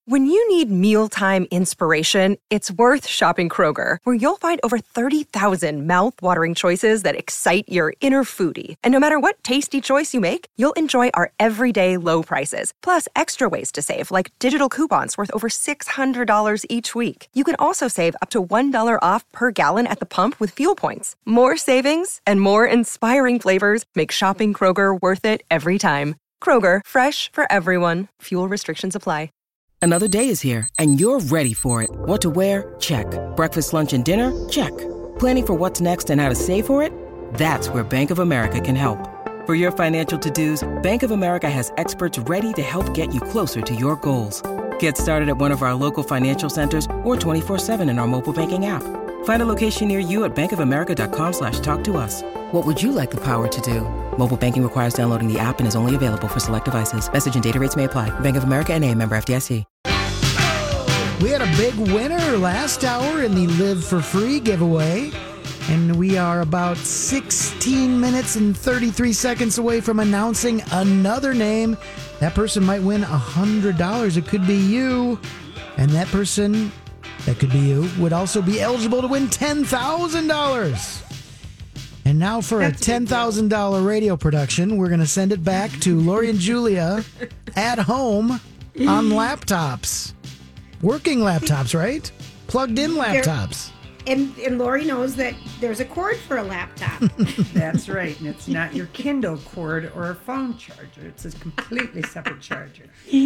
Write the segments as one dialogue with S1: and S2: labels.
S1: When you need mealtime inspiration, it's worth shopping Kroger, where you'll find over 30,000 mouth-watering choices that excite your inner foodie. And no matter what tasty choice you make, you'll enjoy our everyday low prices, plus extra ways to save, like digital coupons worth over $600 each week. You can also save up to $1 off per gallon at the pump with fuel points. More savings and more inspiring flavors make shopping Kroger worth it every time. Kroger, fresh for everyone. Fuel restrictions apply.
S2: Another day is here, and you're ready for it. What to wear? Check. Breakfast, lunch, and dinner? Check. Planning for what's next and how to save for it? That's where Bank of America can help. For your financial to-dos, Bank of America has experts ready to help get you closer to your goals. Get started at one of our local financial centers or 24/7 in our mobile banking app. Find a location near you at bankofamerica.com/talktous. What would you like the power to do? Mobile banking requires downloading the app and is only available for select devices. Message and data rates may apply. Bank of America N.A., member FDIC.
S3: We had a big winner last hour in the Live for Free giveaway, and we are about 16 minutes and 33 seconds away from announcing another name. That person might win $100. It could be you, and that person, that could be you, would also be eligible to win $10,000. And now for a $10,000 radio production, we're going to send it back to Lori and Julia at home on laptops. Working laptops, right? Plugged in laptops.
S4: And Lori knows that there's a cord for a laptop.
S5: That's right. And it's not your Kindle cord or a phone charger. It's a completely separate charger.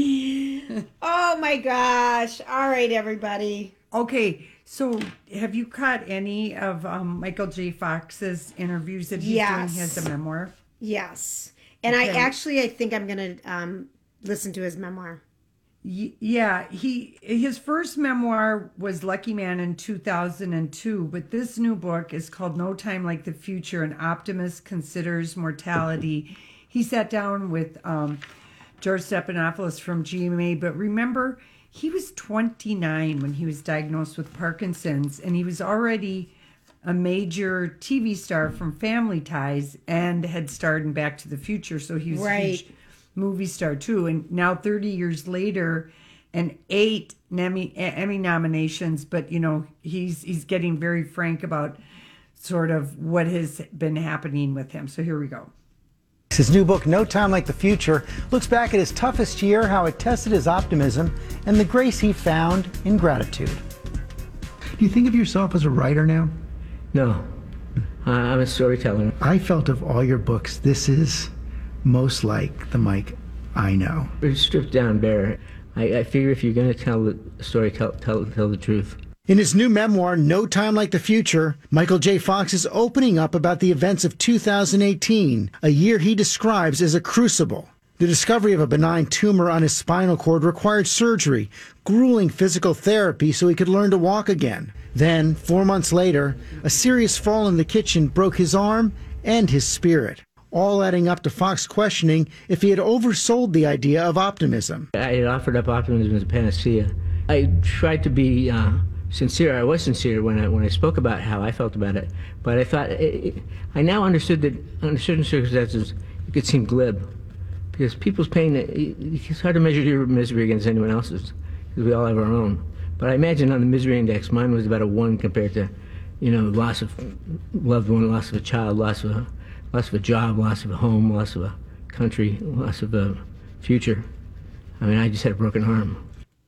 S4: Oh, my gosh. All right, everybody.
S5: Okay. So have you caught any of Michael J. Fox's interviews that he's doing? He has a memoir?
S4: Yes. And okay. I think I'm going to listen to his memoir.
S5: Yeah, his first memoir was Lucky Man in 2002, but this new book is called No Time Like the Future, An Optimist Considers Mortality. He sat down with George Stephanopoulos from GMA, but remember, he was 29 when he was diagnosed with Parkinson's, and he was already a major TV star from Family Ties and had starred in Back to the Future, so he was a huge movie star too. And now 30 years later and 8 Emmy nominations, but you know, he's getting very frank about sort of what has been happening with him. So here we go.
S6: His new book, No Time Like the Future, looks back at his toughest year, how it tested his optimism, and the grace he found in gratitude.
S7: Do you think of yourself as a writer now?
S8: No, I'm a storyteller.
S7: I felt of all your books, this is most like the Mike I know.
S8: It's stripped down bare. I figure if you're going to tell the story, tell the truth.
S6: In his new memoir, No Time Like the Future, Michael J. Fox is opening up about the events of 2018, a year he describes as a crucible. The discovery of a benign tumor on his spinal cord required surgery, grueling physical therapy so he could learn to walk again. Then, 4 months later, a serious fall in the kitchen broke his arm and his spirit, all adding up to Fox questioning if he had oversold the idea of optimism.
S8: I had offered up optimism as a panacea. I tried to be sincere. I was sincere when I spoke about how I felt about it, but I thought I now understood that under certain circumstances it could seem glib, because people's pain, it's hard to measure your misery against anyone else's, because we all have our own. But I imagine on the misery index, mine was about a 1 compared to, you know, loss of loved one, loss of a child, loss of a job, loss of a home, loss of a country, loss of a future. I mean, I just had a broken arm.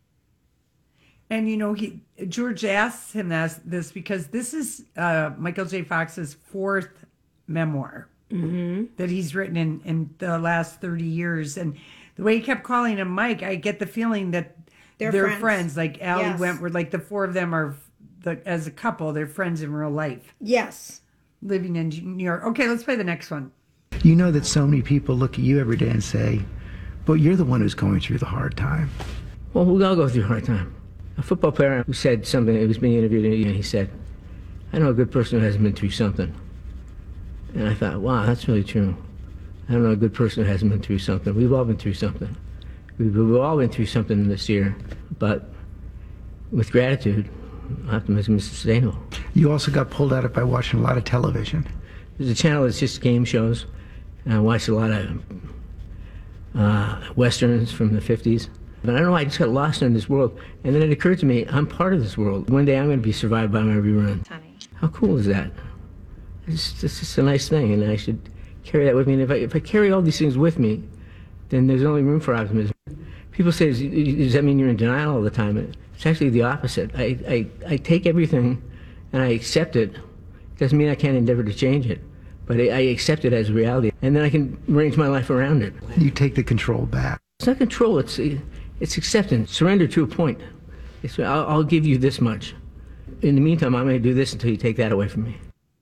S5: And, you know, George asks him this because this is Michael J. Fox's 4th memoir that he's written in the last 30 years. And the way he kept calling him Mike, I get the feeling that they're friends. Like Allie Wentworth, like the 4 of them are, as a couple, they're friends in real life.
S4: Yes.
S5: Living in New York. Okay, let's play the next one.
S7: You know that so many people look at you every day and say, but you're the one who's going through the hard time.
S8: Well, we all go through a hard time. A football player who said something, he was being interviewed, and he said, I know a good person who hasn't been through something. And I thought, wow, that's really true. I don't know a good person who hasn't been through something. We've all been through something. We've all been through something this year, but with gratitude, optimism is sustainable.
S7: You also got pulled out of it by watching a lot of television.
S8: There's a channel that's just game shows, and I watched a lot of westerns from the 50s. But I don't know, I just got lost in this world. And then it occurred to me, I'm part of this world. One day I'm going to be survived by my rerun. How cool is that? It's just a nice thing, and I should carry that with me. And if I carry all these things with me, then there's only room for optimism. People say, does that mean you're in denial all the time? It's actually the opposite. I take everything and I accept it. It doesn't mean I can't endeavor to change it, but I accept it as reality, and then I can arrange my life around it.
S7: You take the control back.
S8: It's not control, it's acceptance, surrender to a point. I'll give you this much. In the meantime, I'm going to do this until you take that away from me.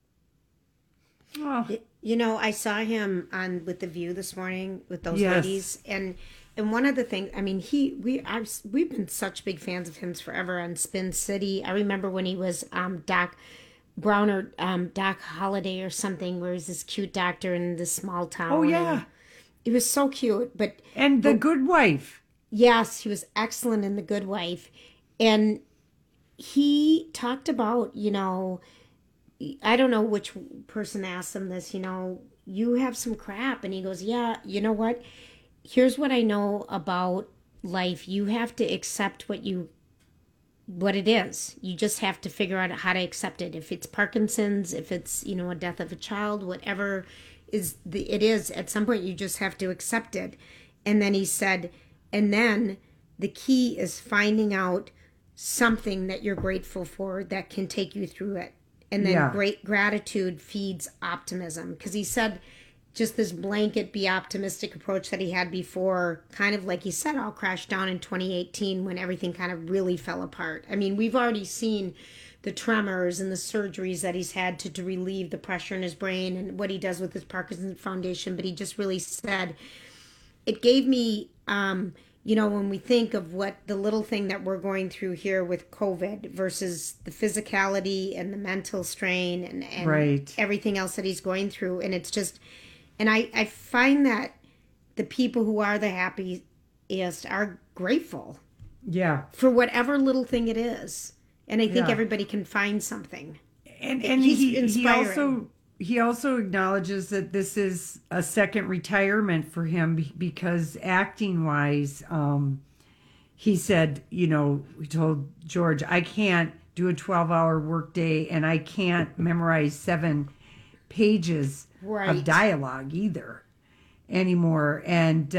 S5: Oh.
S4: You know, I saw him on with The View this morning with those ladies, and one of the things, I mean, we've been such big fans of him forever on Spin City. I remember when he was Doc Brown or Doc Holliday or something, where he's this cute doctor in this small town.
S5: Oh yeah,
S4: it was so cute.
S5: And The Good Wife.
S4: Yes, he was excellent in The Good Wife, and he talked about, you know, I don't know which person asked him this, you know, you have some crap, and he goes, yeah, you know what? Here's what I know about life. You have to accept what it is. You just have to figure out how to accept it. If it's Parkinson's, if it's, you know, a death of a child, whatever it is, at some point you just have to accept it. And then he said, and then the key is finding out something that you're grateful for that can take you through it. And then great gratitude feeds optimism. Because he said just this blanket be optimistic approach that he had before, kind of like he said, all crashed down in 2018 when everything kind of really fell apart. I mean, we've already seen the tremors and the surgeries that he's had to relieve the pressure in his brain, and what he does with his Parkinson's Foundation. But he just really said, it gave me, you know, when we think of what the little thing that we're going through here with COVID versus the physicality and the mental strain and everything else that he's going through. And it's just, and I find that the people who are the happiest are grateful.
S5: Yeah.
S4: For whatever little thing it is. And I think everybody can find something.
S5: And
S4: he's inspiring.
S5: He also acknowledges that this is a second retirement for him because acting-wise, he said, you know, we told George, I can't do a 12-hour workday and I can't memorize 7 pages of dialogue either anymore. And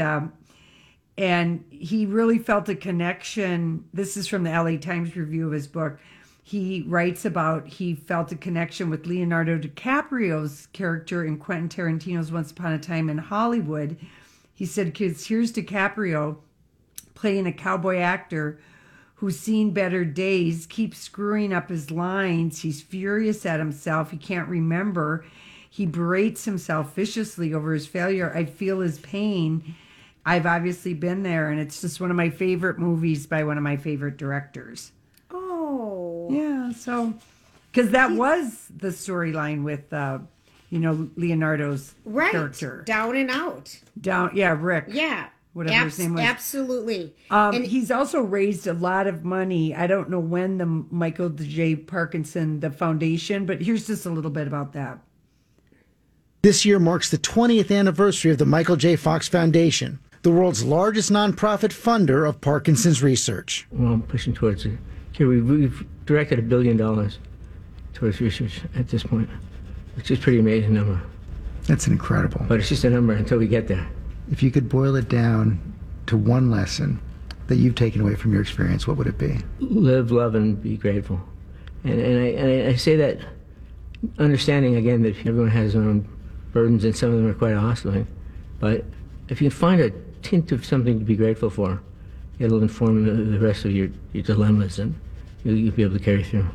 S5: he really felt a connection. This is from the LA Times review of his book. He writes about he felt a connection with Leonardo DiCaprio's character in Quentin Tarantino's Once Upon a Time in Hollywood. He said, because here's DiCaprio playing a cowboy actor who's seen better days, keeps screwing up his lines. He's furious at himself. He can't remember. He berates himself viciously over his failure. I feel his pain. I've obviously been there, and it's just one of my favorite movies by one of my favorite directors.
S4: Oh.
S5: Yeah, so, because that was the storyline with, you know, Leonardo's character.
S4: Down and out.
S5: Rick.
S4: Yeah.
S5: Whatever his name was.
S4: Absolutely.
S5: And he's also raised a lot of money. I don't know when the Michael J. Parkinson, the foundation, but here's just a little bit about that.
S6: This year marks the 20th anniversary of the Michael J. Fox Foundation, the world's largest nonprofit funder of Parkinson's research.
S8: Well, I'm pushing towards it. Here, we've directed $1 billion towards research at this point, which is a pretty amazing number.
S7: That's incredible.
S8: But it's just a number until we get there.
S7: If you could boil it down to one lesson that you've taken away from your experience, what would it be?
S8: Live, love, and be grateful. And I say that understanding, again, that everyone has their own burdens, and some of them are quite hostile. But if you can find a tint of something to be grateful for, it'll inform the rest of your dilemmas, and you'll be able to carry through.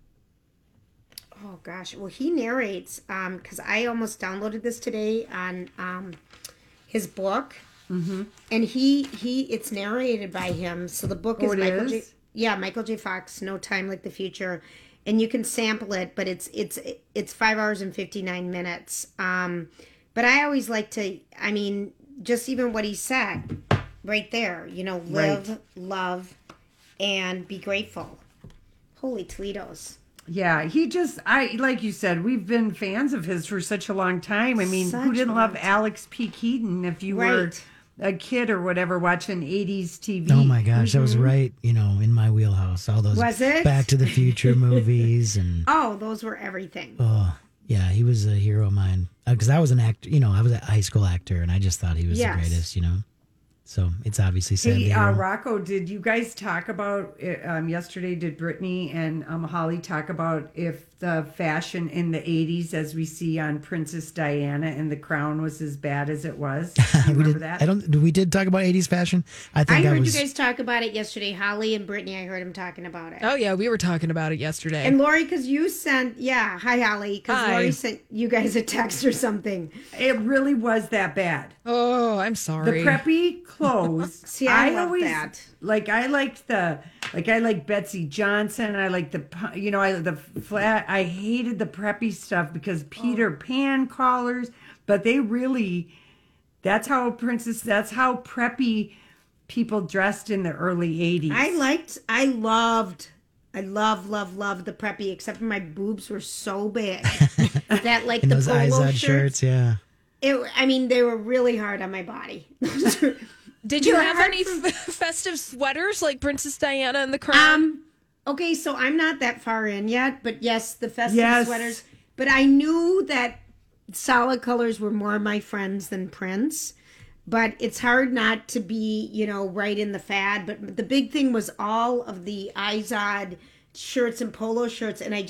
S4: Oh, gosh. Well, he narrates, because I almost downloaded this today on his book. Mm-hmm. And it's narrated by him. So the book is Michael J. Fox, No Time Like the Future. And you can sample it, but it's 5 hours and 59 minutes. But I always like to, I mean, just even what he said right there, you know, live, love, and be grateful. Holy Toledos.
S5: Yeah, like you said, we've been fans of his for such a long time. I mean, who didn't love Alex P. Keaton if you were a kid or whatever watching 80s TV.
S3: Oh my gosh, that was right, in my wheelhouse. All those
S4: Was it?
S3: Back to the Future movies and
S4: Oh, those were everything.
S3: yeah, he was a hero of mine. Because I was an actor, I was a high school actor, and I just thought he was
S4: Yes.
S3: the greatest, So it's obviously sad.
S5: Hey,
S3: to hear.
S5: Rocco, did you guys talk about yesterday? Did Brittany and Holly talk about if the fashion in the 80s, as we see on Princess Diana and The Crown, was as bad as it was? Do you remember that?
S3: We did talk about 80s fashion. I
S4: I heard
S3: was,
S4: you guys talk about it yesterday. Holly and Brittany, I heard them talking about it.
S9: Oh, yeah, we were talking about it yesterday.
S4: And Lori, because you sent, hi, Holly, because
S9: Hi.
S4: Lori sent you guys a text or something.
S5: It really was that bad.
S9: Oh, I'm
S5: The
S9: sorry.
S5: preppy clothes.
S4: See, I love that.
S5: I liked Betsy Johnson. I liked the flat. I hated the preppy stuff because Peter Pan collars. But that's how preppy people dressed in the early 80s.
S4: I loved the preppy, except for my boobs were so big that like
S3: and
S4: the
S3: those
S4: polo
S3: Izod shirts, yeah.
S4: They were really hard on my body.
S9: Did you have any festive sweaters like Princess Diana and the Crown?
S4: Okay, so I'm not that far in yet, but yes, the festive sweaters. But I knew that solid colors were more my friends than Prince. But it's hard not to be, right in the fad. But the big thing was all of the Izod shirts and polo shirts, and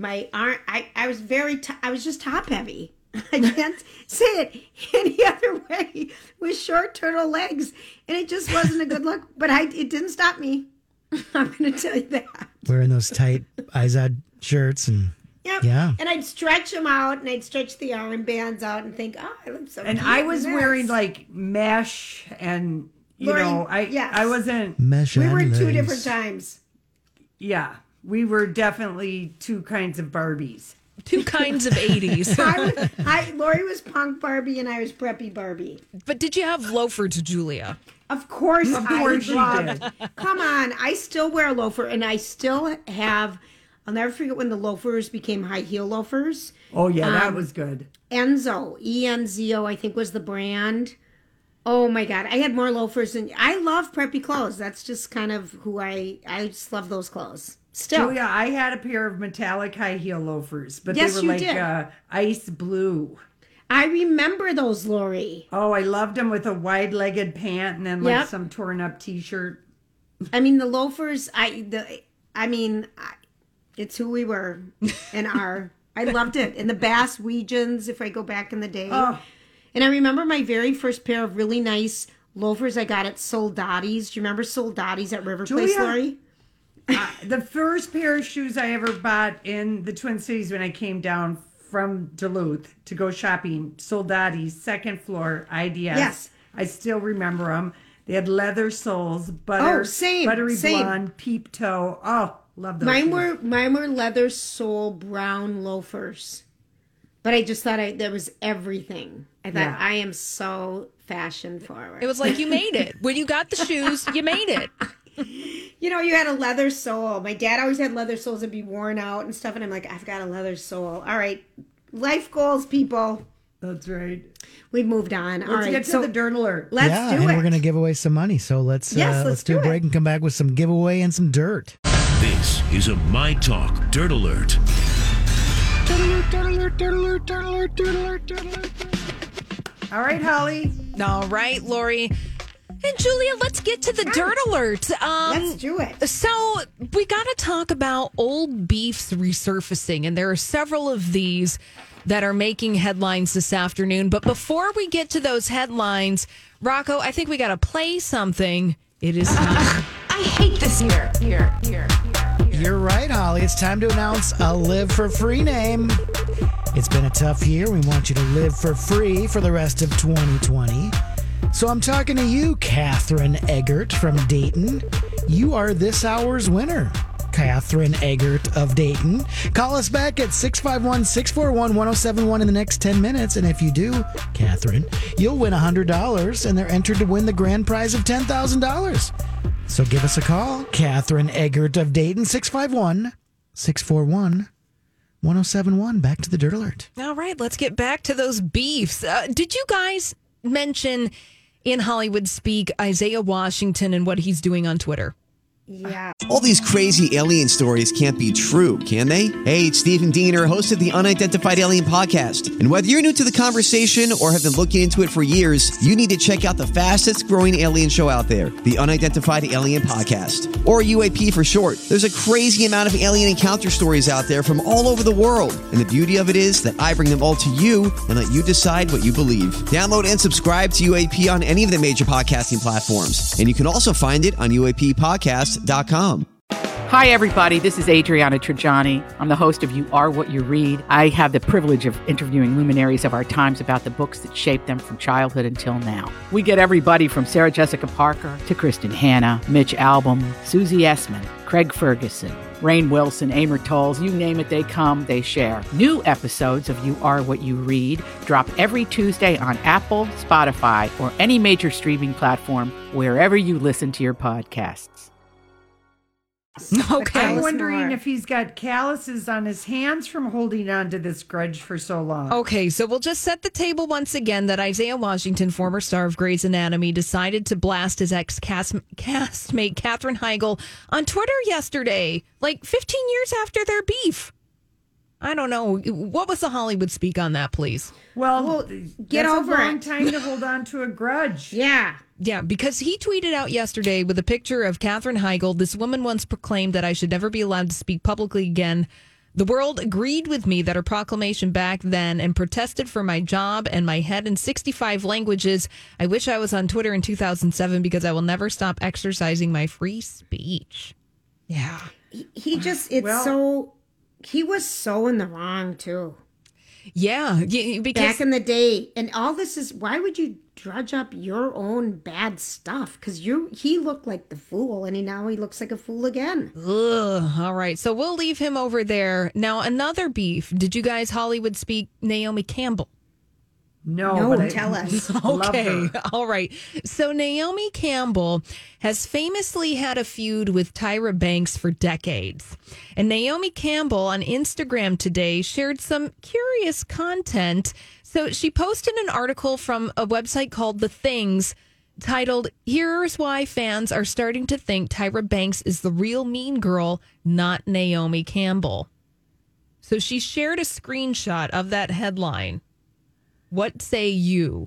S4: I was just top heavy. I can't say it any other way, with short turtle legs, and it just wasn't a good look. But it didn't stop me. I'm going to tell you that.
S3: Wearing those tight Izod shirts and
S4: Yep.
S3: Yeah.
S4: And I'd stretch them out, and I'd stretch the armbands out, and think, I look so.
S5: And
S4: cute
S5: I was
S4: in this.
S5: wearing like mesh, and
S4: Lori,
S5: I wasn't.
S3: Mesh
S4: We were
S3: and
S4: two
S3: legs.
S4: different times.
S5: Yeah, we were definitely two kinds of Barbies.
S9: Two kinds of 80s.
S4: Lori was punk Barbie, and I was preppy Barbie.
S9: But did you have loafers, Julia?
S4: Of course
S5: you did.
S4: Come on, I still wear a loafer, and I still have. I'll never forget when the loafers became high heel loafers.
S5: Oh yeah, that was good.
S4: Enzo, E-N-Z-O, I think was the brand. Oh my God, I had more loafers, and I love preppy clothes. That's just kind of who I just love those clothes. Still,
S5: Julia, I had a pair of metallic high heel loafers, but
S4: Yes,
S5: they
S4: you
S5: were
S4: did.
S5: like ice blue.
S4: I remember those, Lori.
S5: Oh, I loved them with a wide-legged pant and then like
S4: Yep.
S5: some torn-up T-shirt.
S4: I mean, the loafers. It's who we were and are. I loved it. And the Bass Weegens, if I go back in the day.
S5: Oh.
S4: And I remember my very first pair of really nice loafers I got at Soldati's. Do you remember Soldati's at River Place,
S5: Julia?
S4: Lori?
S5: The first pair of shoes I ever bought in the Twin Cities when I came down from Duluth to go shopping, Soldati's, second floor, IDS.
S4: Yes.
S5: I still remember them. They had leather soles,
S4: same.
S5: buttery blonde, peep toe. Oh, love those.
S4: Mine
S5: shoes.
S4: were leather sole brown loafers. But I just thought that was everything. I thought,
S5: Yeah.
S4: I am so fashion forward.
S9: It was like you made it. When you got the shoes, you made it.
S4: You had a leather sole. My dad always had leather soles that'd be worn out and stuff. And I'm like, I've got a leather sole. All right. Life goals, people.
S5: That's right.
S4: We've moved on. All
S5: Let's
S4: right.
S5: get to the dirt alert.
S4: Let's
S3: yeah,
S4: do
S3: and
S4: it.
S3: we're going to give away some money. So let's
S4: Let's
S3: do
S4: do
S3: a break
S4: it.
S3: and come back with some giveaway and some dirt.
S10: This is a My Talk Dirt Alert.
S5: All right, Holly.
S9: All right, Lori. And Julia, let's get to the dirt alert.
S4: Let's do it.
S9: So we got to talk about old beefs resurfacing, and there are several of these that are making headlines this afternoon. But before we get to those headlines, Rocco, I think we got to play something. It is time.
S11: I hate this here.
S3: You're right, Holly. It's time to announce a Live for Free name. It's been a tough year. We want you to live for free for the rest of 2020. So I'm talking to you, Catherine Eggert from Dayton. You are this hour's winner. Catherine Eggert of Dayton. Call us back at 651-641-1071 in the next 10 minutes. And if you do, Catherine, you'll win $100, and they're entered to win the grand prize of $10,000. So give us a call, Catherine Eggert of Dayton, 651-641-1071. Back to the Dirt Alert.
S9: All right, let's get back to those beefs. Did you guys mention in Hollywood speak, Isaiah Washington and what he's doing on Twitter.
S4: Yeah.
S11: All these crazy alien stories can't be true, can they? Hey, it's Stephen Diener, host of the Unidentified Alien Podcast. And whether you're new to the conversation or have been looking into it for years, you need to check out the fastest growing alien show out there, the Unidentified Alien Podcast, or UAP for short. There's a crazy amount of alien encounter stories out there from all over the world. And the beauty of it is that I bring them all to you and let you decide what you believe. Download and subscribe to UAP on any of the major podcasting platforms. And you can also find it on UAPpodcast.com.
S12: Hi, everybody. This is Adriana Trajani. I'm the host of You Are What You Read. I have the privilege of interviewing luminaries of our times about the books that shaped them from childhood until now. We get everybody from Sarah Jessica Parker to Kristen Hanna, Mitch Albom, Susie Essman, Craig Ferguson, Rainn Wilson, Amor Tolls, you name it, they come, they share. New episodes of You Are What You Read drop every Tuesday on Apple, Spotify, or any major streaming platform wherever you listen to your podcasts.
S9: Okay.
S5: I'm wondering if he's got calluses on his hands from holding on to this grudge for so long.
S9: Okay, so we'll just set the table once again that Isaiah Washington, former star of Grey's Anatomy, decided to blast his ex-castmate Katherine Heigl on Twitter yesterday, like 15 years after their beef. I don't know. What was the Hollywood speak on that, please?
S5: Well,
S4: get over
S5: a long
S4: it.
S5: time to hold on to a grudge.
S4: Yeah.
S9: Yeah, because he tweeted out yesterday with a picture of Katherine Heigl. This woman once proclaimed that I should never be allowed to speak publicly again. The world agreed with me that her proclamation back then and protested for my job and my head in 65 languages. I wish I was on Twitter in 2007 because I will never stop exercising my free speech. Yeah.
S4: He was so in the wrong, too.
S9: Yeah, because
S4: back in the day, and all this is, why would you drudge up your own bad stuff? Because he looked like the fool, and now he looks like a fool again.
S9: Ugh, all right, so we'll leave him over there. Now, another beef. Did you guys Hollywood speak Naomi Campbell?
S5: No, but
S4: tell us.
S9: Okay, all right. So Naomi Campbell has famously had a feud with Tyra Banks for decades. And Naomi Campbell on Instagram today shared some curious content. So she posted an article from a website called The Things titled, "Here's Why Fans Are Starting to Think Tyra Banks is the real mean girl, not Naomi Campbell." So she shared a screenshot of that headline. What say you?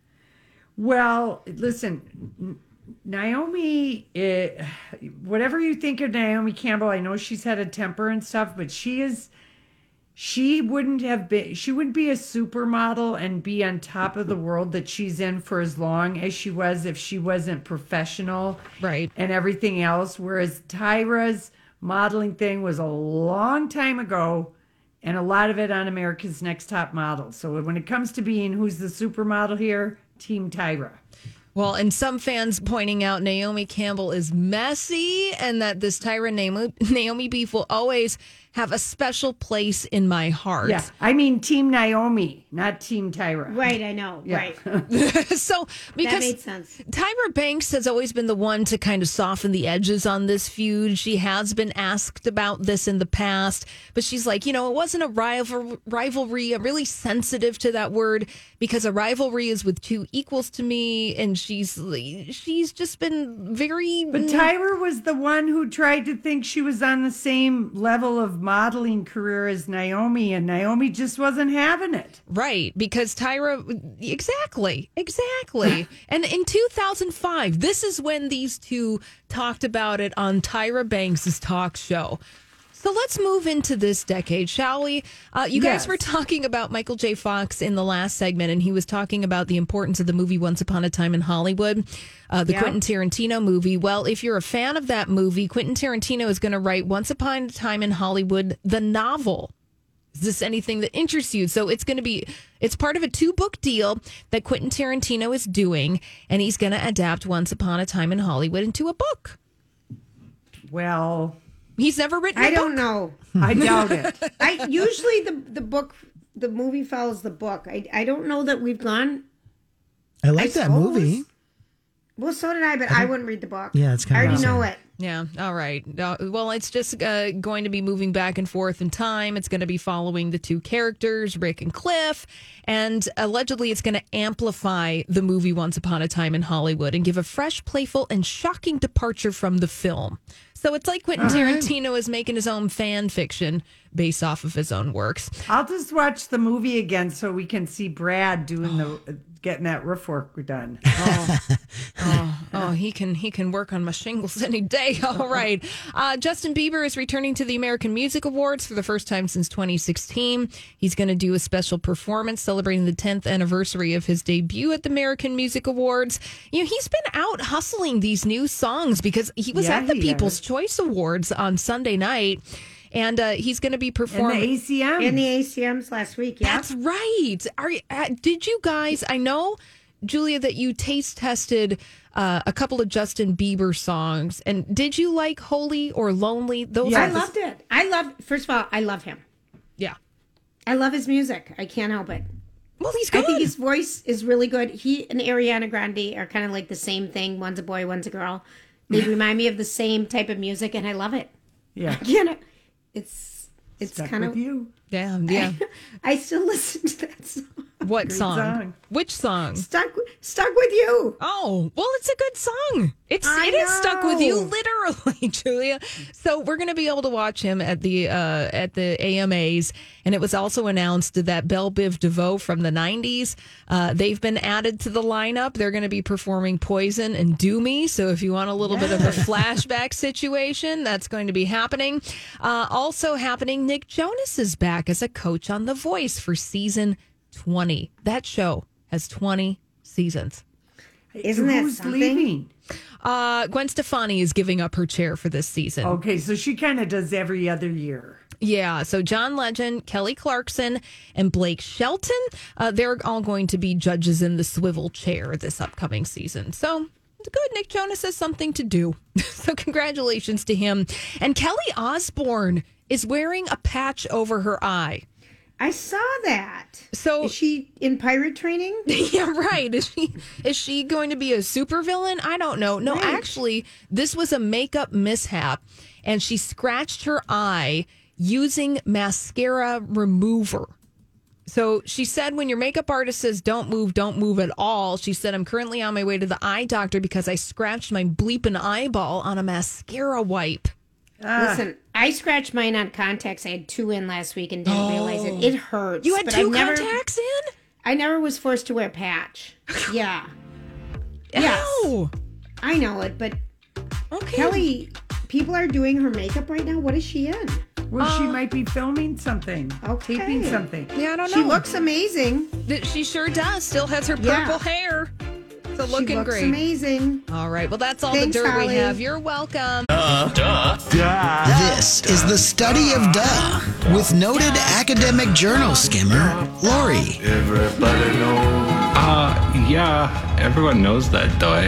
S5: Well, listen, Naomi, whatever you think of Naomi Campbell, I know she's had a temper and stuff, but she wouldn't be a supermodel and be on top of the world that she's in for as long as she was if she wasn't professional,
S9: right?
S5: And everything else. Whereas Tyra's modeling thing was a long time ago. And a lot of it on America's Next Top Model. So when it comes to being who's the supermodel here, Team Tyra.
S9: Well, and some fans pointing out Naomi Campbell is messy and that this Tyra Naomi beef will always have a special place in my heart.
S5: Yeah, I mean Team Naomi, not Team Tyra.
S4: Right, I know,
S5: yeah.
S4: right.
S9: So, because
S4: that made sense.
S9: Tyra Banks has always been the one to kind of soften the edges on this feud. She has been asked about this in the past, but she's like, it wasn't a rivalry. I'm really sensitive to that word because a rivalry is with two equals to me, and she's just been very...
S5: But Tyra was the one who tried to think she was on the same level of modeling career as Naomi, and Naomi just wasn't having it.
S9: Right, because Tyra, exactly. And in 2005, this is when these two talked about it on Tyra Banks' talk show. So let's move into this decade, shall we? You guys were talking about Michael J. Fox in the last segment, and he was talking about the importance of the movie Once Upon a Time in Hollywood, the Quentin Tarantino movie. Well, if you're a fan of that movie, Quentin Tarantino is going to write Once Upon a Time in Hollywood, the novel. Is this anything that interests you? So it's part of a 2-book deal that Quentin Tarantino is doing, and he's going to adapt Once Upon a Time in Hollywood into a book.
S5: Well...
S9: He's never written a book.
S4: I don't know.
S5: I doubt it.
S4: Usually the movie follows the book. I don't know that we've gone.
S3: I like that movie.
S4: Well, so did I, but I wouldn't read the book.
S3: Yeah, it's kind of.
S4: I already know it.
S9: Yeah. All right. Well, it's just going to be moving back and forth in time. It's going to be following the two characters, Rick and Cliff. And allegedly, it's going to amplify the movie Once Upon a Time in Hollywood and give a fresh, playful, and shocking departure from the film. So it's like Quentin Tarantino is making his own fan fiction based off of his own works.
S5: I'll just watch the movie again so we can see Brad doing getting that roof work done.
S9: He can work on my shingles any day. All right. Justin Bieber is returning to the American Music Awards for the first time since 2016. He's going to do a special performance celebrating the 10th anniversary of his debut at the American Music Awards. You know, he's been out hustling these new songs because he was at the People's Choice Awards on Sunday night. And he's going to be performing
S5: in the ACM.
S4: In the ACMs last week, yeah.
S9: That's right. Did you guys, I know, Julia, that you taste tested a couple of Justin Bieber songs. And did you like Holy or Lonely?
S4: I loved it. First of all, I love him.
S9: Yeah.
S4: I love his music. I can't help it.
S9: Well, he's good.
S4: I think his voice is really good. He and Ariana Grande are kind of like the same thing. One's a boy, one's a girl. They remind me of the same type of music, and I love it.
S5: Yeah.
S4: It's
S5: Stuck
S4: kind
S5: with
S4: of
S5: you.
S9: Yeah.
S4: I still listen to that song.
S9: What
S5: Great
S9: song? Which song?
S4: Stuck with you.
S9: Oh, well, it's a good song. It is stuck with you, literally, Julia. So we're going to be able to watch him at the AMAs, and it was also announced that Belle Biv DeVoe from the 90s, they've been added to the lineup. They're going to be performing Poison and Do Me. So if you want a little bit of a flashback situation, that's going to be happening. Also happening, Nick Jonas is back as a coach on The Voice for season 20. That show has 20 seasons.
S4: Isn't that
S5: Who's
S4: something?
S5: leaving?
S9: Gwen Stefani is giving up her chair for this season.
S5: Okay, so she kind of does every other year.
S9: Yeah, so John Legend, Kelly Clarkson, and Blake Shelton, they're all going to be judges in the swivel chair this upcoming season. So it's good. Nick Jonas has something to do. So congratulations to him. And Kelly Osbourne is wearing a patch over her eye.
S4: I saw that.
S9: So
S4: is she in pirate training?
S9: Yeah, right. Is she going to be a supervillain? I don't know. No, actually, this was a makeup mishap, and she scratched her eye using mascara remover. So she said, when your makeup artist says don't move at all, she said, I'm currently on my way to the eye doctor because I scratched my bleeping eyeball on a mascara wipe.
S4: Listen, I scratched mine on contacts. I had 2 in last week and didn't realize it. It hurts.
S9: You had 2 contacts in?
S4: I never was forced to wear a patch. Yeah.
S9: Ow.
S4: I know it, but
S9: okay.
S4: Kelly, people are doing her makeup right now. What is she in?
S5: Well, she might be filming something.
S4: Okay.
S5: Taping something.
S9: Yeah, I don't know.
S4: She looks amazing.
S9: She sure does. Still has her purple hair. So looking
S4: she looks
S9: great.
S4: Amazing.
S9: All right. Well, that's all
S4: Thanks,
S9: the dirt
S4: Holly.
S9: we have. You're welcome.
S3: This is the study of duh with noted academic journal skimmer Lori.
S13: Everybody knows. Yeah, everyone knows that, though.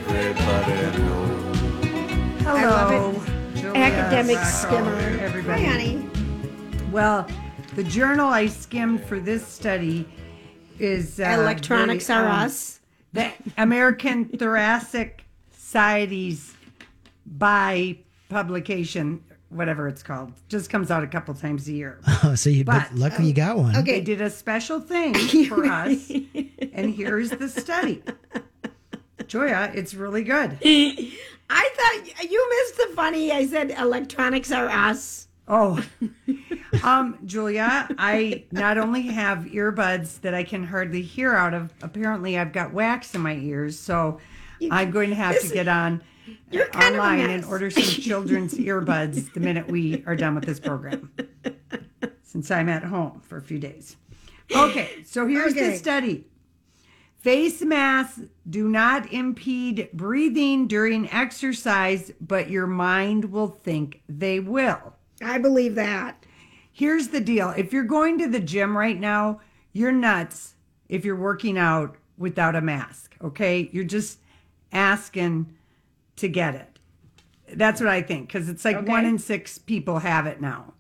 S5: Hello.
S4: I love it.
S5: Julia,
S4: Academic
S5: Rocco,
S4: skimmer.
S5: Everybody.
S4: Hi, honey.
S5: Well, the journal I skimmed for this study is
S4: Electronics Are Us.
S5: The American Thoracic Society's publication, whatever it's called, just comes out a couple times a year.
S3: Oh, so but luckily you got one.
S5: They did a special thing for us, and here's the study. Joya, it's really good.
S4: I thought you missed the funny. I said electronics are us.
S5: Oh, Julia, I not only have earbuds that I can hardly hear out of, apparently I've got wax in my ears, so I'm going to have to get online and order some children's earbuds the minute we are done with this program, since I'm at home for a few days. Okay, so here's the study. Face masks do not impede breathing during exercise, but your mind will think they will.
S4: I believe that.
S5: Here's the deal. If you're going to the gym right now, you're nuts if you're working out without a mask, okay? You're just asking to get it. That's what I think, because it's like 1 in 6 people have it now.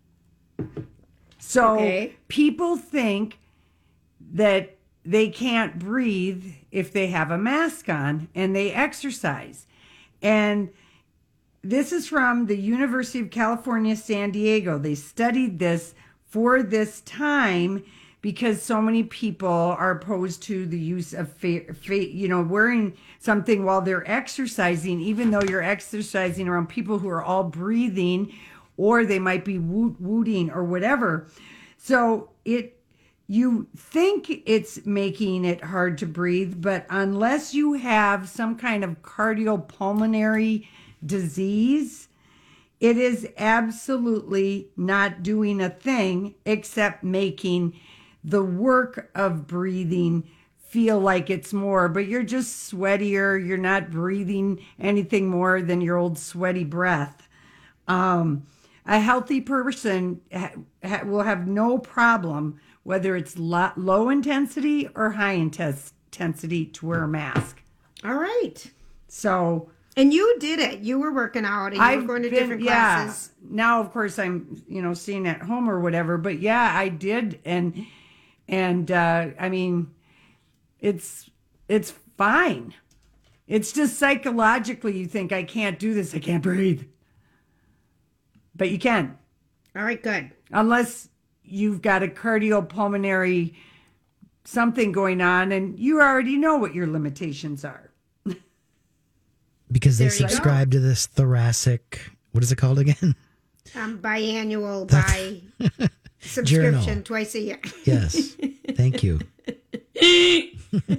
S5: So people think that they can't breathe if they have a mask on and they exercise. And this is from the University of California, San Diego. They studied this for this time because so many people are opposed to the use of, wearing something while they're exercising, even though you're exercising around people who are all breathing, or they might be wooting or whatever. So you think it's making it hard to breathe, but unless you have some kind of cardiopulmonary disease, it is absolutely not doing a thing except making the work of breathing feel like it's more, but you're just sweatier. You're not breathing anything more than your old sweaty breath. A healthy person will have no problem, whether it's low intensity or high intensity, to wear a mask.
S4: All right.
S5: So...
S4: And you did it. You were working out and you were going to different classes.
S5: Now, of course, I'm, staying at home or whatever. But yeah, I did. And I mean, it's fine. It's just psychologically you think, I can't do this. I can't breathe. But you can.
S4: All right, good.
S5: Unless you've got a cardiopulmonary something going on and you already know what your limitations are.
S3: Because they subscribe to this thoracic, what is it called again?
S4: Biannual subscription
S3: Journal.
S4: Twice a year.
S3: Yes. Thank you.
S4: I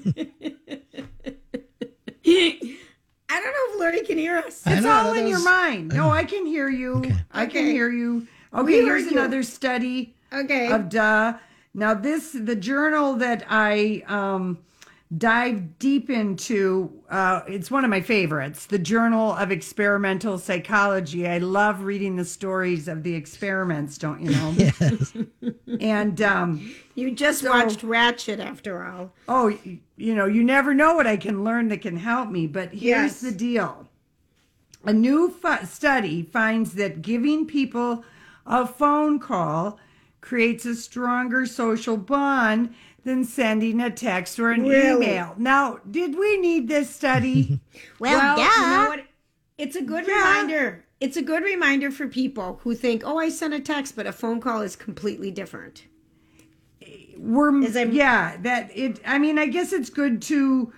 S4: don't know if Lori can hear us.
S5: It's all in your mind. No, I can hear you. Okay. I can hear you. Okay, here's another study of duh. Now the journal that I dive deep into, it's one of my favorites, the Journal of Experimental Psychology. I love reading the stories of the experiments, don't you know?
S3: Yes.
S5: And
S4: you just watched Ratchet after all.
S5: Oh, you never know what I can learn that can help me, but here's the deal. A new study finds that giving people a phone call creates a stronger social bond than sending a text or an email. Now, did we need this study?
S4: well, you know what? It's a good reminder. It's a good reminder for people who think, I sent a text, but a phone call is completely different.
S5: I guess it's good to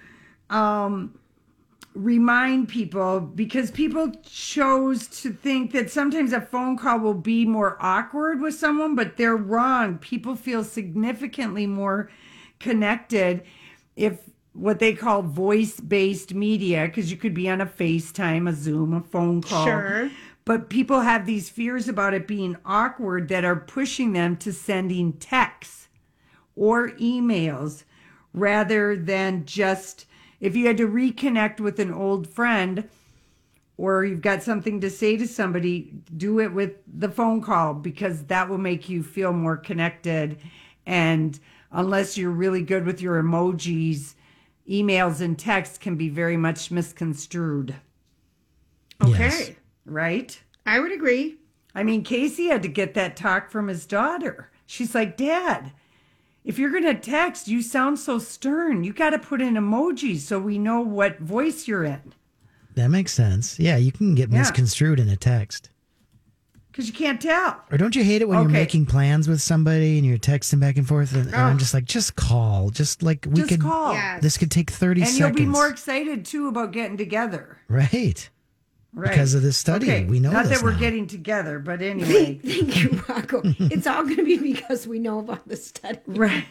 S5: remind people, because people chose to think that sometimes a phone call will be more awkward with someone, but they're wrong. People feel significantly more connected if what they call voice-based media, because you could be on a FaceTime, a Zoom, a phone call.
S4: Sure.
S5: But people have these fears about it being awkward that are pushing them to sending texts or emails rather than just... If you had to reconnect with an old friend or you've got something to say to somebody, do it with the phone call, because that will make you feel more connected. And unless you're really good with your emojis, emails and texts can be very much misconstrued.
S4: Okay.
S3: Yes.
S5: Right?
S4: I would agree.
S5: I mean, Casey had to get that talk from his daughter. She's like, Dad, if you're going to text, you sound so stern. You got to put in emojis so we know what voice you're in.
S3: That makes sense. Yeah, you can get misconstrued in a text.
S5: Because you can't tell.
S3: Or don't you hate it when you're making plans with somebody and you're texting back and forth and I'm just like, just call. Just call. Yes. This could take 30 seconds.
S5: And you'll be more excited, too, about getting together.
S3: Right. Because of this study. We know
S5: Not
S3: this
S5: that we're
S3: now.
S5: getting together, but anyway.
S4: Thank you, Rocco. It's all going to be because we know about the study.
S5: Right.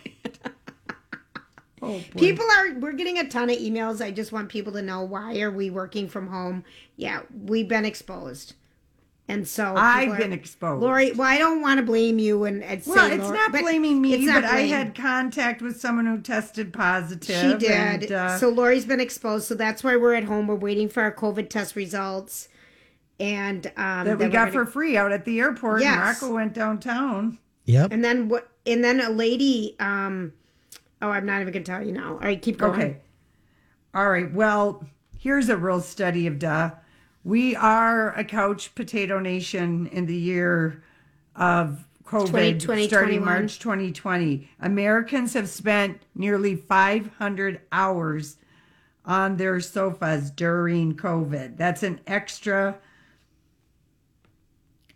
S4: We're getting a ton of emails. I just want people to know, why are we working from home? Yeah, we've been exposed. And so
S5: I've been exposed.
S4: Lori, I don't want to blame you and
S5: it's not blaming me, but I had contact with someone who tested positive.
S4: She did. So Lori's been exposed. So that's why we're at home. We're waiting for our COVID test results. And
S5: that we got for free out at the airport. Yes. And Rocco went downtown.
S3: Yep.
S4: And then a lady, I'm not even going to tell you now. All right, keep going.
S5: Okay. All right. Well, here's a real study of duh. We are a couch potato nation in the year of COVID, starting March 2020. Americans have spent nearly 500 hours on their sofas during COVID. That's an extra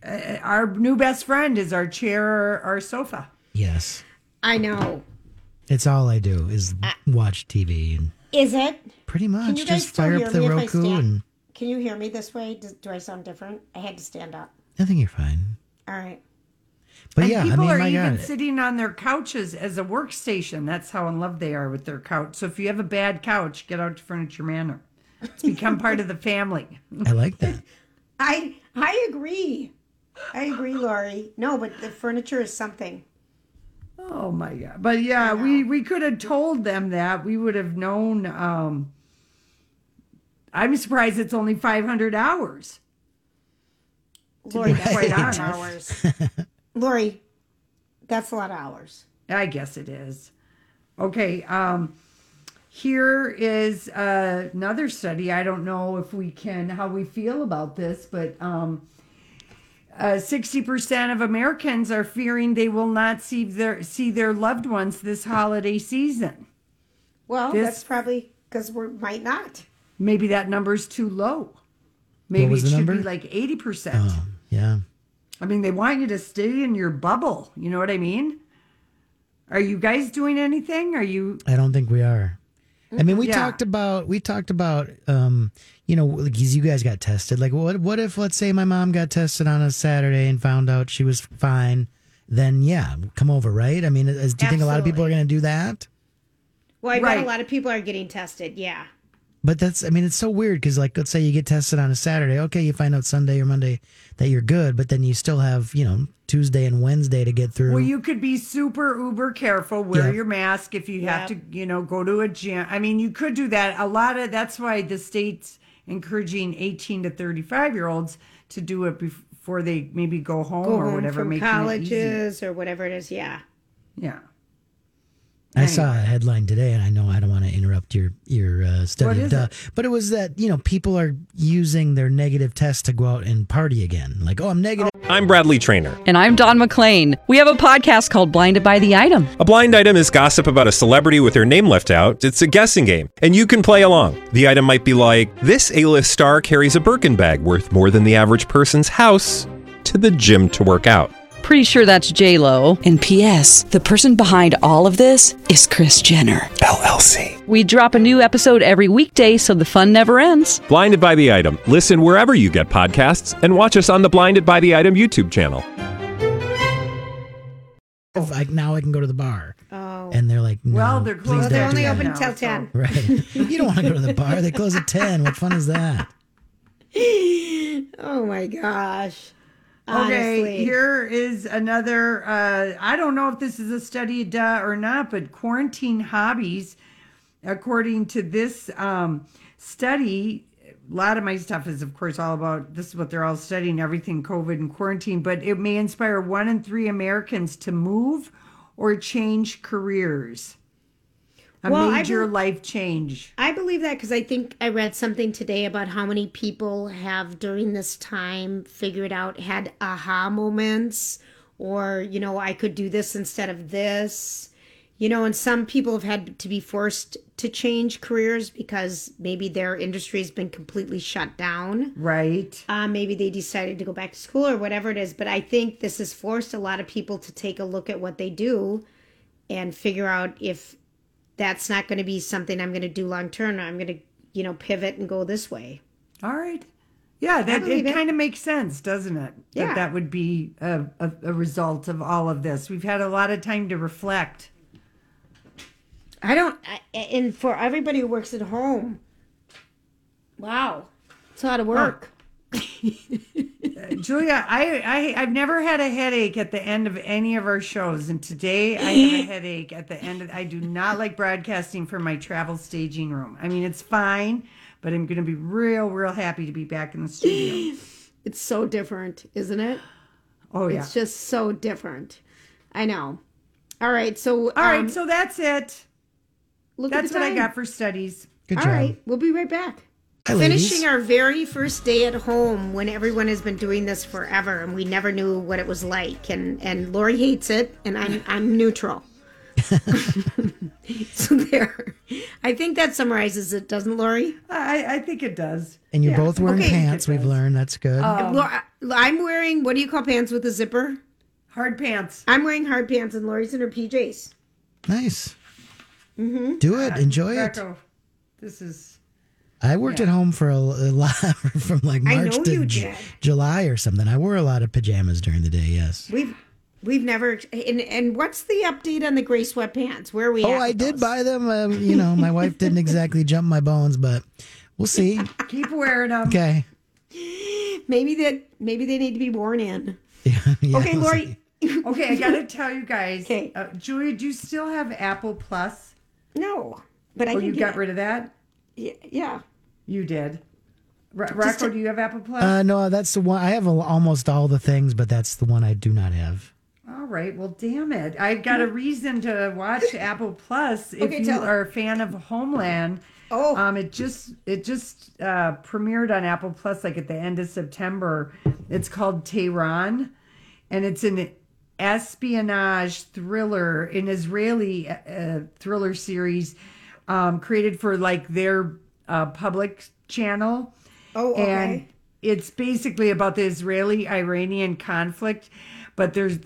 S5: our new best friend is our chair or our sofa.
S3: Yes.
S4: I know.
S3: It's all I do is watch TV. And
S4: Is it?
S3: pretty much.
S4: Can you guys
S3: Just
S4: still
S3: fire
S4: hear
S3: up the
S4: me if I
S3: Roku
S4: stand?
S3: and
S4: Can you hear me this way? Do I sound different? I had to stand up.
S3: I think you're fine.
S4: All right.
S3: But
S5: And
S3: yeah, I
S5: people
S3: mean,
S5: are
S3: my
S5: even
S3: God.
S5: sitting on their couches as a workstation. That's how in love they are with their couch. So if you have a bad couch, get out to Furniture Manor. It's become part of the family.
S3: I like that.
S4: I agree. I agree, Lori. No, but the furniture is something.
S5: Oh my God. But yeah, we could have told them that. We would have known. I'm surprised it's only 500 hours.
S4: Lori,
S5: be
S4: that's
S5: quite
S4: a lot of
S5: honest.
S4: hours. Lori, that's a lot of hours.
S5: I guess it is. Okay. Here is another study. I don't know if how we feel about this, but 60% of Americans are fearing they will not see their loved ones this holiday season.
S4: Well, that's probably because we might not.
S5: Maybe that number's too low. Maybe
S3: was
S5: it
S3: the
S5: should
S3: number?
S5: be like 80%.
S3: Oh, yeah.
S5: I mean, they want you to stay in your bubble. You know what I mean? Are you guys doing anything? Are you?
S3: I don't think we are. I mean, we
S5: Yeah.
S3: talked about, because you guys got tested. Like, what if, let's say my mom got tested on a Saturday and found out she was fine, then yeah, come over, right? I mean, do you think a lot of people are going to do that?
S4: Well, I bet
S5: Right.
S4: a lot of people are getting tested. Yeah.
S3: But it's so weird because, like, let's say you get tested on a Saturday. Okay, you find out Sunday or Monday that you're good, but then you still have, Tuesday and Wednesday to get through.
S5: Well, you could be super uber careful. Wear
S3: Yeah.
S5: your mask if you have to, go to a gym. I mean, you could do that. That's why the state's encouraging 18 to 35-year-olds to do it before they maybe go home
S4: Go
S5: or
S4: home
S5: whatever,
S4: from
S5: making it easy.
S4: colleges or whatever it is. Yeah.
S5: Yeah.
S3: I saw a headline today, and I know I don't want to interrupt your study
S5: What
S3: of
S5: is
S3: duh,
S5: it?
S3: but it was that people are using their negative test to go out and party again. Like, oh, I'm negative.
S14: I'm Bradley Trainer.
S15: And I'm Don McClain. We have a podcast called Blinded by the Item.
S14: A blind item is gossip about a celebrity with their name left out. It's a guessing game, and you can play along. The item might be like, this A-list star carries a Birkin bag worth more than the average person's house to the gym to work out.
S15: Pretty sure that's J-Lo. And P.S. the person behind all of this is Kris Jenner,
S14: LLC.
S15: We drop a new episode every weekday so the fun never ends.
S14: Blinded by the Item. Listen wherever you get podcasts and watch us on the Blinded by the Item YouTube channel.
S3: Now I can go to the bar.
S4: Oh.
S3: And they're like, no,
S5: Well, they're
S3: please
S5: closed.
S3: don't
S4: They're
S3: do
S4: only
S3: that.
S4: open until 10.
S3: Right. You don't want to go to the bar. They close at 10. What fun is that?
S4: Oh my gosh.
S5: Okay,
S4: Honestly.
S5: here is another. I don't know if this is a study of duh or not, but quarantine hobbies, according to this study, a lot of my stuff is, of course, all about this is what they're all studying, everything COVID and quarantine, but it may inspire 1 in 3 Americans to move or change careers. A major life change.
S4: I believe that because I think I read something today about how many people have during this time figured out, had aha moments, or, I could do this instead of this. And some people have had to be forced to change careers because maybe their industry has been completely shut down.
S5: Right.
S4: Maybe they decided to go back to school or whatever it is. But I think this has forced a lot of people to take a look at what they do and figure out if that's not going to be something I'm going to do long term. I'm going to, pivot and go this way.
S5: All right. Yeah, that
S4: believe
S5: it
S4: it.
S5: kind of makes sense, doesn't it?
S4: Yeah.
S5: That would be a result of all of this. We've had a lot of time to reflect.
S4: And for everybody who works at home, wow, it's a lot of work.
S5: Julia, I've never had a headache at the end of any of our shows, and today I have a headache at the end. I do not like broadcasting from my travel staging room. I mean, it's fine, but I'm going to be real happy to be back in the studio.
S4: It's so different, isn't it?
S5: Oh, yeah.
S4: It's just so different. I know. All right, so
S5: So that's it. That's what I got for studies.
S3: Good
S4: All
S3: job.
S4: right, we'll be right back.
S3: Hi, ladies.
S4: Finishing our very first day at home when everyone has been doing this forever and we never knew what it was like. And Lori hates it, and I'm neutral. So there. I think that summarizes it, doesn't Lori?
S5: I think it does.
S3: And you're both wearing
S4: Okay.
S3: pants. We've learned that's good.
S4: I'm wearing, what do you call pants with a zipper?
S5: Hard pants.
S4: I'm wearing hard pants and Lori's in her PJs.
S3: Nice.
S4: Mm-hmm.
S3: Do it. Enjoy it.
S5: Rocco, this is.
S3: I worked at home for a lot, from like
S4: I
S3: March
S4: know
S3: to
S4: you did.
S3: July or something. I wore a lot of pajamas during the day. Yes.
S4: We've never. And what's the update on the gray sweatpants? Where are we?
S3: Oh,
S4: at
S3: I
S4: with
S3: did
S4: those?
S3: buy them. My wife didn't exactly jump my bones, but we'll see.
S5: Keep wearing them.
S3: Okay.
S4: Maybe they need to be worn in.
S3: Yeah,
S4: Okay,
S3: we'll
S4: Lori.
S3: see.
S5: Okay, I gotta tell you guys.
S4: Okay.
S5: Julia, do you still have Apple Plus?
S4: No, but I
S5: Oh,
S4: can
S5: you
S4: get
S5: got
S4: it.
S5: rid of that?
S4: Yeah.
S5: You did. Rocco, do you have Apple Plus?
S3: No, that's the one. I have almost all the things, but that's the one I do not have.
S5: All right. Well, damn it. I've got a reason to watch Apple Plus if
S4: Okay,
S5: you
S4: tell her.
S5: are a fan of Homeland.
S4: Oh.
S5: It just premiered on Apple Plus like at the end of September. It's called Tehran, and it's an espionage thriller, an Israeli thriller series created for like their public channel.
S4: Oh, okay.
S5: And it's basically about the Israeli-Iranian conflict, but there's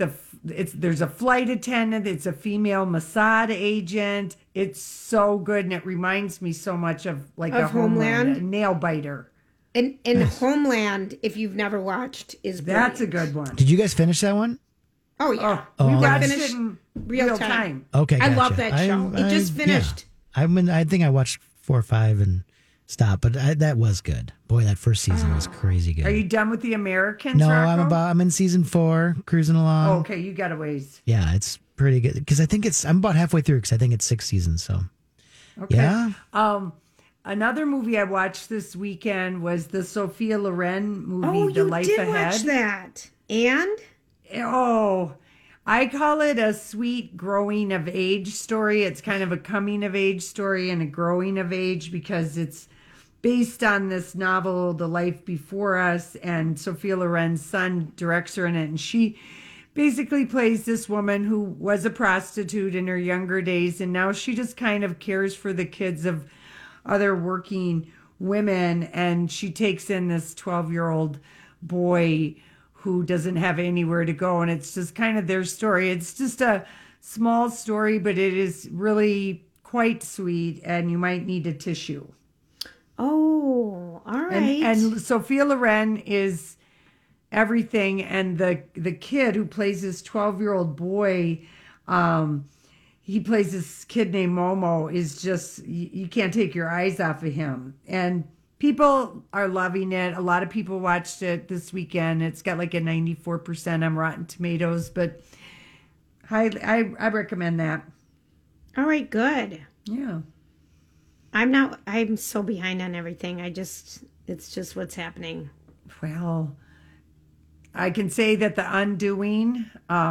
S5: a flight attendant, it's a female Mossad agent. It's so good, and it reminds me so much of like a
S4: Homeland?
S5: a nail biter.
S4: And Homeland, if you've never watched, is brilliant.
S5: That's a good one.
S3: Did you guys finish that one?
S4: Oh yeah,
S5: we watched
S4: finished
S5: it in
S4: real time.
S3: Okay,
S4: I
S3: gotcha.
S4: love that show. It just finished.
S3: Yeah. I think I watched 4 or 5 and stopped, but that was good. Boy, that first season was crazy good.
S5: Are you done with the Americans?
S3: No,
S5: Rocco?
S3: I'm in season 4, cruising along.
S5: Oh, okay, you got a ways.
S3: Yeah, it's pretty good because I think I'm about halfway through because I think it's 6 seasons. So,
S5: Okay.
S3: yeah.
S5: Another movie I watched this weekend was the Sophia Loren movie,
S4: Oh,
S5: The
S4: you
S5: Life
S4: did
S5: Ahead.
S4: watch that, and
S5: Oh, I call it a sweet growing of age story. It's kind of a coming of age story and a growing of age because it's based on this novel, The Life Before Us, and Sophia Loren's son directs her in it. And she basically plays this woman who was a prostitute in her younger days, and now she just kind of cares for the kids of other working women, and she takes in this 12-year-old boy who doesn't have anywhere to go, and it's just kind of their story. It's just a small story, but it is really quite sweet, and you might need a tissue.
S4: oh, all right.
S5: And Sophia Loren is everything, and the kid who plays this 12-year-old boy, he plays this kid named Momo, is just, you can't take your eyes off of him. And people are loving it. A lot of people watched it this weekend. It's got like a 94% on Rotten Tomatoes, but I recommend that.
S4: all right, good.
S5: Yeah.
S4: I'm so behind on everything. It's just what's happening.
S5: Well, I can say that The Undoing,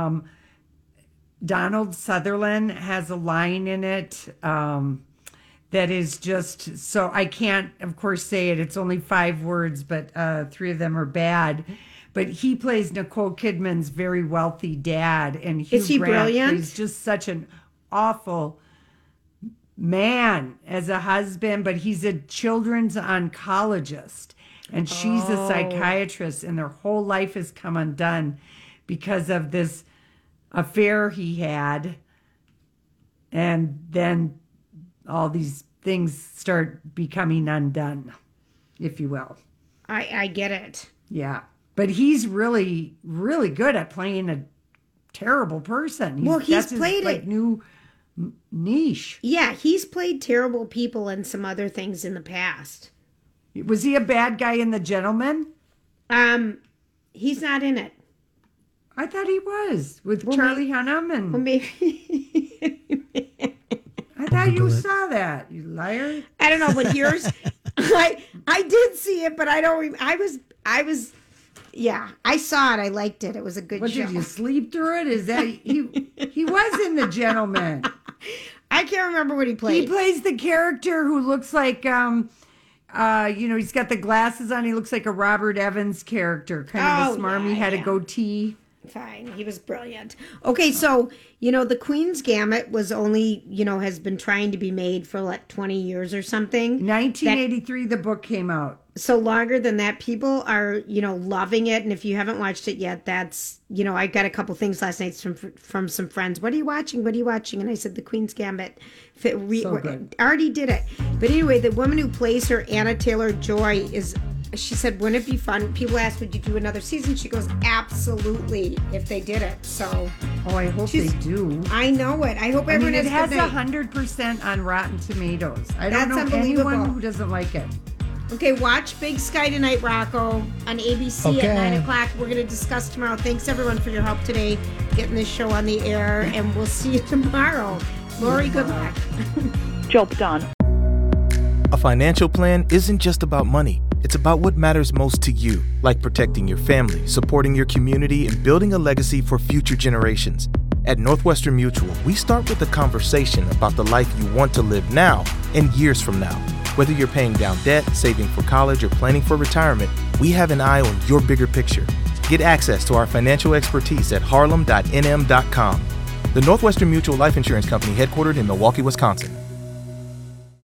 S5: Donald Sutherland has a line in it that is just so, I can't, of course, say it. It's only 5 words, but 3 of them are bad. But he plays Nicole Kidman's very wealthy dad, and Hugh
S4: Is he
S5: Grant
S4: brilliant?
S5: plays just such an awful man as a husband, but he's a children's oncologist, and she's a psychiatrist, and their whole life has come undone because of this affair he had, and then all these things start becoming undone, if you will.
S4: I get it.
S5: Yeah, but he's really, really good at playing a terrible person.
S4: He's
S5: that's
S4: played
S5: his, like,
S4: it.
S5: new niche.
S4: Yeah, he's played terrible people and some other things in the past.
S5: Was he a bad guy in The Gentleman?
S4: He's not in it.
S5: I thought he was with Charlie Hunnam, and
S4: Well, maybe.
S5: I thought you saw that, you liar.
S4: I don't know, but here's I did see it, but I don't. I was. Yeah, I saw it. I liked it. It was a good
S5: What,
S4: show.
S5: did you sleep through it? Is that he was in The Gentleman?
S4: I can't remember what he played.
S5: He plays the character who looks like he's got the glasses on. He looks like a Robert Evans character, kind of a smarmy, had a goatee.
S4: Fine. He was brilliant. Okay, so, the Queen's Gambit was only, has been trying to be made for like 20 years or something.
S5: 1983, the book came out.
S4: So longer than that, people are, loving it. And if you haven't watched it yet, that's, I got a couple things last night from some friends. What are you watching? What are you watching? And I said, The Queen's Gambit. So good. Already did it. But anyway, the woman who plays her, Anna Taylor-Joy, she said, wouldn't it be fun? People asked, would you do another season? She goes, absolutely, if they did it. So,
S5: I hope they do.
S4: I know it. I hope everyone
S5: it has
S4: a
S5: 100% on Rotten Tomatoes. I don't know anyone who doesn't like it.
S4: Okay, watch Big Sky tonight, Rocco, on ABC at 9 o'clock. We're going to discuss tomorrow. Thanks, everyone, for your help today getting this show on the air, and we'll see you tomorrow. Lori, good luck.
S16: Job done.
S17: A financial plan isn't just about money. It's about what matters most to you, like protecting your family, supporting your community, and building a legacy for future generations. At Northwestern Mutual, we start with a conversation about the life you want to live now and years from now. Whether you're paying down debt, saving for college, or planning for retirement, we have an eye on your bigger picture. Get access to our financial expertise at harlem.nm.com. The Northwestern Mutual Life Insurance Company, headquartered in Milwaukee, Wisconsin.